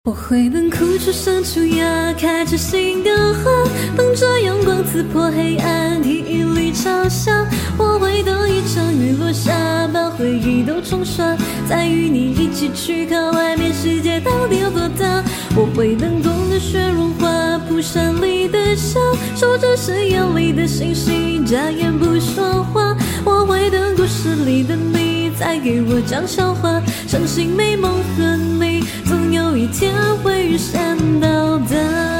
我会等哭出生出芽，开出新的花，等着阳光刺破黑暗，第一缕朝霞。我会等一场雨落下，把回忆都冲刷，再与你一起去看外面世界到底有多大。我会等冬的雪融化，蒲扇里的笑，守着誓言里的星星，眨眼不说话。我会等故事里的你再给我讲笑话，相信美梦和你总有一天会遇见到的。